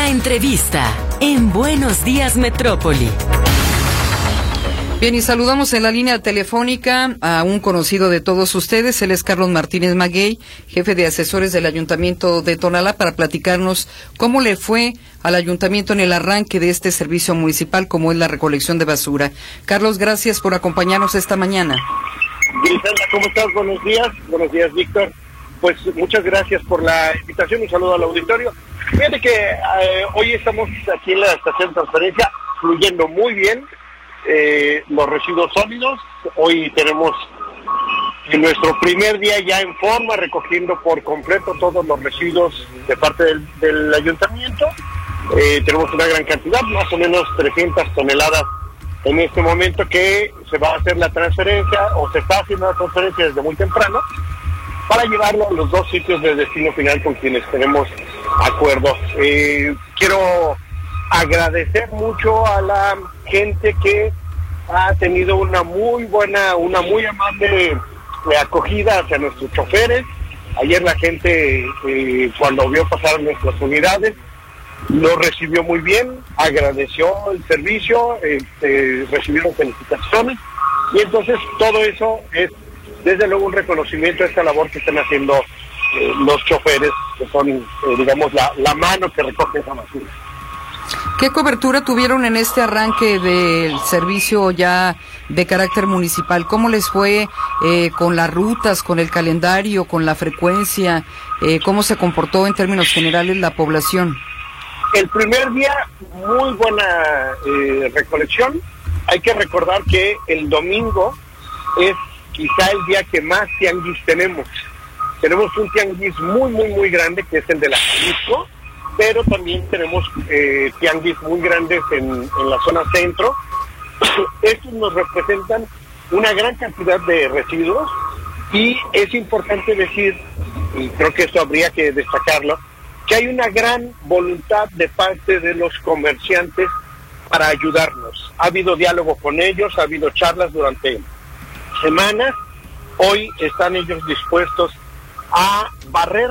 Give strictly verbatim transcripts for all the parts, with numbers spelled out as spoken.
La entrevista en Buenos Días Metrópoli. Bien, y saludamos en la línea telefónica a un conocido de todos ustedes. Él es Carlos Martínez Maguey, jefe de asesores del Ayuntamiento de Tonalá, para platicarnos cómo le fue al Ayuntamiento en el arranque de este servicio municipal, como es la recolección de basura. Carlos, gracias por acompañarnos esta mañana. Griselda, ¿cómo estás? Buenos días. Buenos días, Víctor. Pues muchas gracias por la invitación. Un saludo al auditorio. Fíjate que eh, hoy estamos aquí en la estación de transferencia, fluyendo muy bien. Eh, los residuos sólidos. Hoy tenemos en nuestro primer día ya en forma, recogiendo por completo todos los residuos de parte del, del ayuntamiento. Eh, tenemos una gran cantidad, más o menos trescientas toneladas en este momento, que se va a hacer la transferencia, o se está haciendo la transferencia desde muy temprano, para llevarlo a los dos sitios de destino final con quienes tenemos acuerdos. Eh, quiero agradecer mucho a la gente que ha tenido una muy buena, una muy amable acogida hacia nuestros choferes. Ayer la gente, eh, cuando vio pasar nuestras unidades, lo recibió muy bien, agradeció el servicio, este, recibieron felicitaciones, y entonces todo eso es desde luego un reconocimiento a esta labor que están haciendo eh, los choferes, que son, eh, digamos, la, la mano que recoge esa basura. ¿Qué cobertura tuvieron en este arranque del servicio ya de carácter municipal? ¿Cómo les fue eh, con las rutas, con el calendario, con la frecuencia? Eh, ¿Cómo se comportó en términos generales la población? El primer día, muy buena eh, recolección. Hay que recordar que el domingo es quizá el día que más tianguis tenemos. Tenemos un tianguis muy, muy, muy grande, que es el de la Jalisco, pero también tenemos eh, tianguis muy grandes en, en la zona centro. Estos nos representan una gran cantidad de residuos, y es importante decir, y creo que esto habría que destacarlo, que hay una gran voluntad de parte de los comerciantes para ayudarnos. Ha habido diálogo con ellos, ha habido charlas durante semanas. Hoy están ellos dispuestos a barrer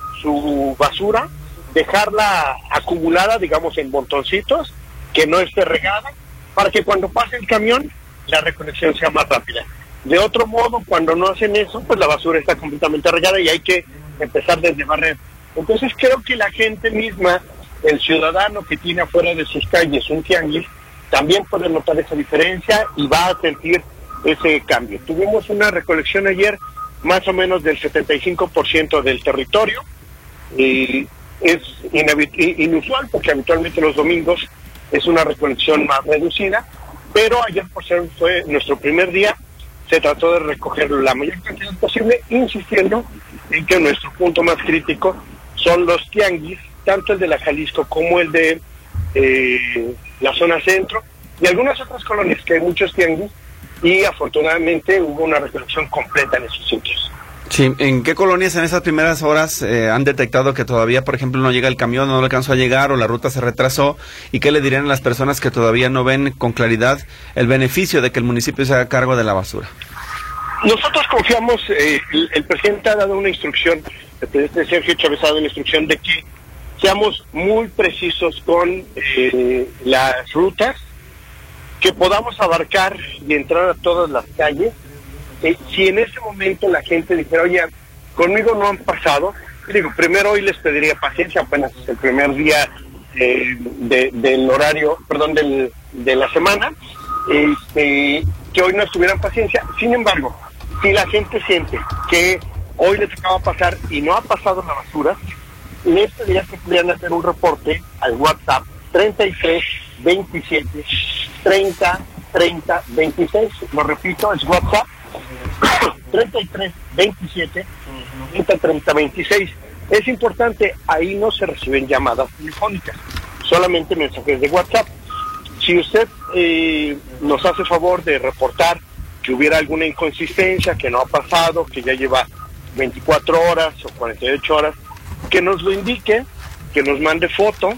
su basura, dejarla acumulada, digamos, en montoncitos, que no esté regada, para que cuando pase el camión la recolección sea más rápida. De otro modo, cuando no hacen eso, pues la basura está completamente regada y hay que empezar desde barrer. Entonces creo que la gente misma, el ciudadano que tiene afuera de sus calles un tianguis, también puede notar esa diferencia y va a sentir ese cambio. Tuvimos una recolección ayer más o menos del setenta y cinco por ciento del territorio, y es inusual porque habitualmente los domingos es una recolección más reducida, pero ayer, por ser fue nuestro primer día, se trató de recoger la mayor cantidad posible, insistiendo en que nuestro punto más crítico son los tianguis, tanto el de la Jalisco como el de eh, la zona centro y algunas otras colonias, que hay muchos tianguis, y afortunadamente hubo una recolección completa en esos sitios. Sí, ¿en qué colonias en esas primeras horas eh, han detectado que todavía, por ejemplo, no llega el camión, no alcanzó a llegar, o la ruta se retrasó? ¿Y qué le dirían a las personas que todavía no ven con claridad el beneficio de que el municipio se haga cargo de la basura? Nosotros confiamos, eh, el, el presidente ha dado una instrucción, el presidente Sergio Chávez ha dado una instrucción de que seamos muy precisos con eh, las rutas, que podamos abarcar y entrar a todas las calles. Eh, si en ese momento la gente dijera, oye, conmigo no han pasado, digo, primero hoy les pediría paciencia, apenas es el primer día eh, de, del horario, perdón, del, de la semana, este, que hoy no tuvieran paciencia. Sin embargo, si la gente siente que hoy les acaba de pasar y no ha pasado la basura, les pediría que pudieran hacer un reporte al WhatsApp treinta y tres veintisiete treinta treinta veintiséis, lo repito, es WhatsApp treinta y tres veintisiete treinta treinta veintiséis. Es importante, ahí no se reciben llamadas telefónicas, solamente mensajes de WhatsApp. Si usted eh, nos hace favor de reportar que hubiera alguna inconsistencia, que no ha pasado, que ya lleva veinticuatro horas o cuarenta y ocho horas, que nos lo indique, que nos mande foto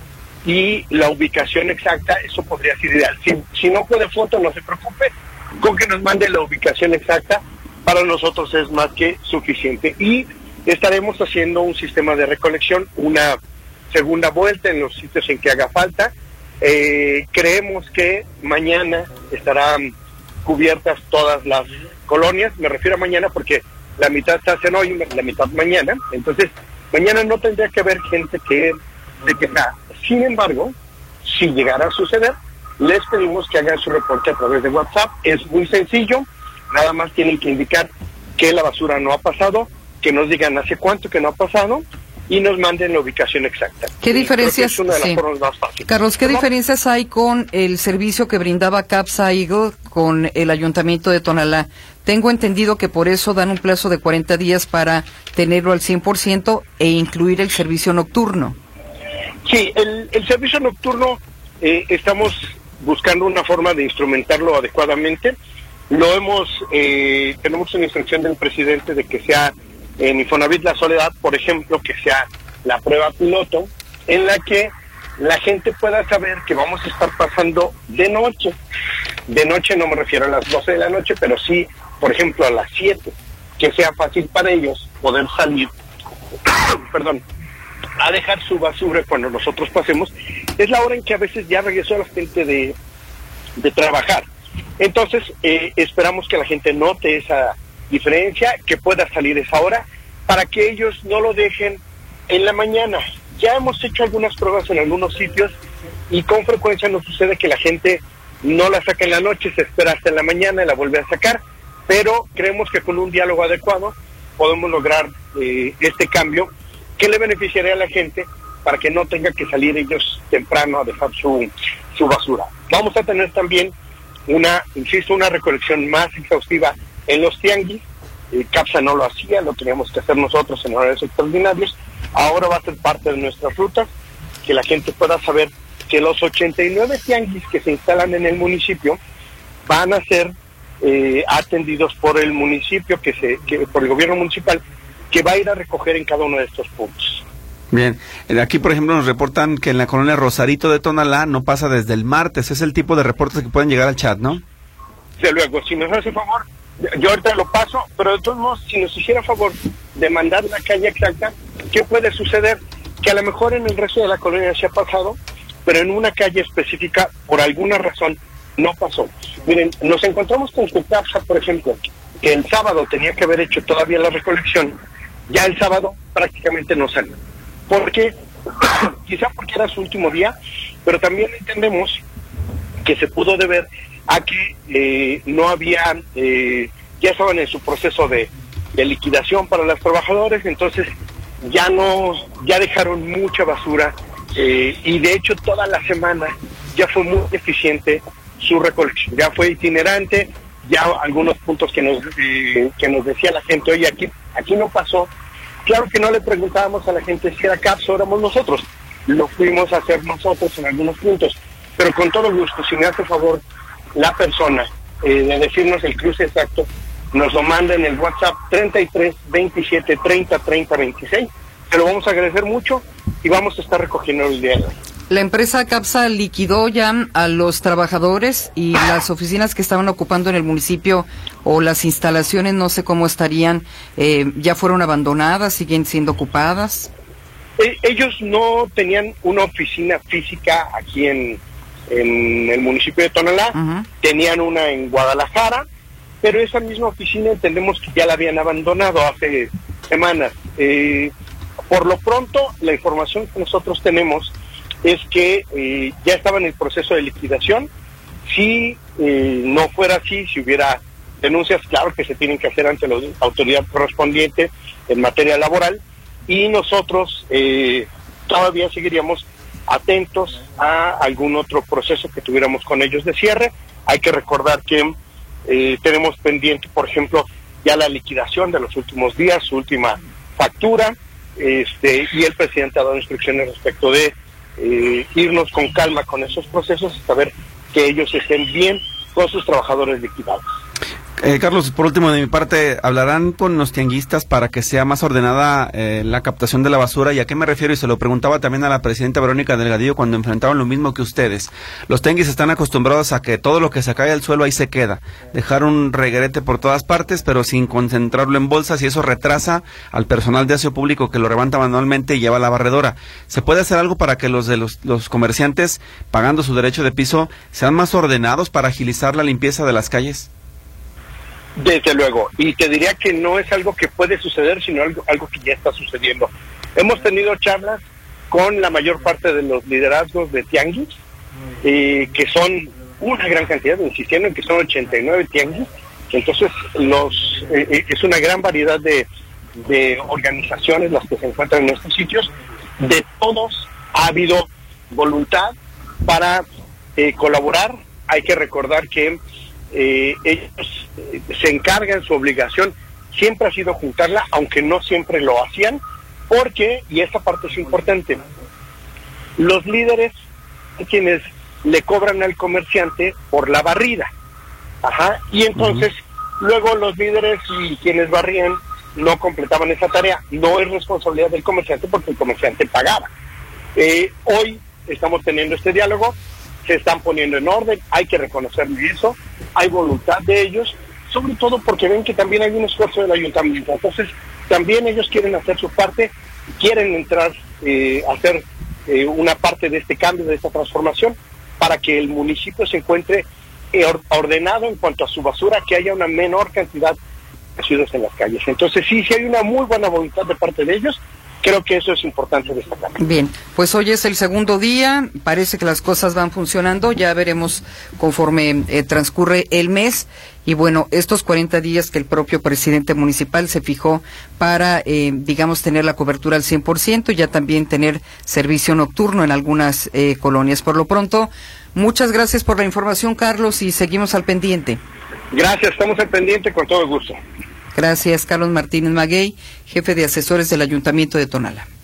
y la ubicación exacta. Eso podría ser ideal. Si, si no puede foto, no se preocupe, con que nos mande la ubicación exacta, para nosotros es más que suficiente. Y estaremos haciendo un sistema de recolección, una segunda vuelta en los sitios en que haga falta. Eh, creemos que mañana estarán cubiertas todas las colonias, me refiero a mañana porque la mitad se hacen hoy, la mitad mañana, entonces mañana no tendría que haber gente que se queja. Sin embargo, si llegara a suceder, les pedimos que hagan su reporte a través de WhatsApp. Es muy sencillo, nada más tienen que indicar que la basura no ha pasado, que nos digan hace cuánto que no ha pasado y nos manden la ubicación exacta. ¿Qué diferencias? Es una de las sí. formas más fáciles. Carlos, ¿qué ¿Cómo? diferencias hay con el servicio que brindaba CAPSA Eagle con el Ayuntamiento de Tonalá? Tengo entendido que por eso dan un plazo de cuarenta días para tenerlo al cien por ciento e incluir el servicio nocturno. Sí, el, el servicio nocturno eh, estamos buscando una forma de instrumentarlo adecuadamente. Lo hemos, eh, tenemos una instrucción del presidente de que sea en Infonavit La Soledad, por ejemplo, que sea la prueba piloto, en la que la gente pueda saber que vamos a estar pasando de noche. De noche no me refiero a las doce de la noche, pero sí, por ejemplo, a las siete, que sea fácil para ellos poder salir, perdón, a dejar su basura cuando nosotros pasemos. Es la hora en que a veces ya regresó la gente de, de trabajar. Entonces, eh, esperamos que la gente note esa diferencia, que pueda salir esa hora, para que ellos no lo dejen en la mañana. Ya hemos hecho algunas pruebas en algunos sitios y con frecuencia nos sucede que la gente no la saca en la noche, se espera hasta en la mañana y la vuelve a sacar, pero creemos que con un diálogo adecuado podemos lograr eh, este cambio que le beneficiaría a la gente para que no tenga que salir ellos temprano a dejar su, su basura. Vamos a tener también una, insisto, una recolección más exhaustiva en los tianguis. eh, CAPSA no lo hacía, lo teníamos que hacer nosotros en horarios extraordinarios. Ahora va a ser parte de nuestras rutas, que la gente pueda saber que los ochenta y nueve tianguis que se instalan en el municipio van a ser eh, atendidos por el municipio, que se, que, por el gobierno municipal, que va a ir a recoger en cada uno de estos puntos. Bien, aquí por ejemplo nos reportan que en la colonia Rosarito de Tonalá no pasa desde el martes. Es el tipo de reportes que pueden llegar al chat, ¿no? De luego, si nos hace favor, yo ahorita lo paso, pero de todos modos, si nos hiciera favor de mandar la calle exacta, ¿qué puede suceder? Que a lo mejor en el resto de la colonia se ha pasado, pero en una calle específica, por alguna razón, no pasó. Miren, nos encontramos con que CAPSA, por ejemplo, que el sábado tenía que haber hecho todavía la recolección, ya el sábado prácticamente no salió. ¿Por qué? Quizá porque era su último día, pero también entendemos que se pudo deber a que eh, no había, eh, ya estaban en su proceso de, de liquidación para los trabajadores, entonces ya no, ya dejaron mucha basura eh, y de hecho toda la semana ya fue muy eficiente su recolección, ya fue itinerante, ya algunos puntos que nos eh, que nos decía la gente, oye, aquí, aquí no pasó. Claro que no le preguntábamos a la gente si era CAPSA o éramos nosotros, lo fuimos a hacer nosotros en algunos puntos, pero con todo gusto, si me hace favor la persona eh, de decirnos el cruce exacto, nos lo manda en el WhatsApp treinta y tres, veintisiete, treinta, treinta, veintiséis, se lo vamos a agradecer mucho y vamos a estar recogiendo el día de hoy. La empresa CAPSA liquidó ya a los trabajadores y las oficinas que estaban ocupando en el municipio o las instalaciones, no sé cómo estarían, eh, ya fueron abandonadas, siguen siendo ocupadas. Eh, ellos no tenían una oficina física aquí en, en el municipio de Tonalá, uh-huh. Tenían una en Guadalajara, pero esa misma oficina entendemos que ya la habían abandonado hace semanas. Eh, por lo pronto, la información que nosotros tenemos es que eh, ya estaba en el proceso de liquidación. Si eh, no fuera así, si hubiera denuncias, claro que se tienen que hacer ante la autoridad correspondiente en materia laboral, y nosotros eh, todavía seguiríamos atentos a algún otro proceso que tuviéramos con ellos de cierre. Hay que recordar que eh, tenemos pendiente, por ejemplo, ya la liquidación de los últimos días, su última factura, este, y el presidente ha dado instrucciones respecto de Eh, irnos con calma con esos procesos y saber que ellos estén bien con sus trabajadores liquidados. Eh, Carlos, por último, de mi parte, ¿hablarán con los tianguistas para que sea más ordenada eh, la captación de la basura? ¿Y a qué me refiero? Y se lo preguntaba también a la presidenta Verónica Delgadillo cuando enfrentaban lo mismo que ustedes. Los tianguis están acostumbrados a que todo lo que se cae al suelo ahí se queda. Dejar un reguerete por todas partes, pero sin concentrarlo en bolsas, y eso retrasa al personal de aseo público que lo levanta manualmente y lleva a la barredora. ¿Se puede hacer algo para que los de los, los comerciantes, pagando su derecho de piso, sean más ordenados para agilizar la limpieza de las calles? Desde luego, y te diría que no es algo que puede suceder, sino algo, algo que ya está sucediendo. Hemos tenido charlas con la mayor parte de los liderazgos de tianguis, eh, que son una gran cantidad, insistiendo en que son ochenta y nueve tianguis, entonces los eh, es una gran variedad de, de organizaciones las que se encuentran en estos sitios. De todos ha habido voluntad para eh, colaborar. Hay que recordar que Eh, ellos eh, se encargan, su obligación siempre ha sido juntarla, aunque no siempre lo hacían, porque, y esta parte es importante, los líderes son quienes le cobran al comerciante por la barrida, ajá, y entonces uh-huh. luego los líderes y quienes barrían no completaban esa tarea. No es responsabilidad del comerciante porque el comerciante pagaba. Eh, hoy estamos teniendo este diálogo, se están poniendo en orden, hay que reconocerle eso, hay voluntad de ellos, sobre todo porque ven que también hay un esfuerzo del ayuntamiento, entonces también ellos quieren hacer su parte, quieren entrar eh, a hacer eh, una parte de este cambio, de esta transformación, para que el municipio se encuentre eh, ordenado en cuanto a su basura, que haya una menor cantidad de residuos en las calles. Entonces sí, sí hay una muy buena voluntad de parte de ellos. Creo que eso es importante destacar. Bien, pues hoy es el segundo día, parece que las cosas van funcionando, ya veremos conforme eh, transcurre el mes, y bueno, estos cuarenta días que el propio presidente municipal se fijó para, eh, digamos, tener la cobertura al cien por ciento, y ya también tener servicio nocturno en algunas eh, colonias. Por lo pronto, muchas gracias por la información, Carlos, y seguimos al pendiente. Gracias, estamos al pendiente con todo gusto. Gracias, Carlos Martínez Maguey, jefe de asesores del Ayuntamiento de Tonalá.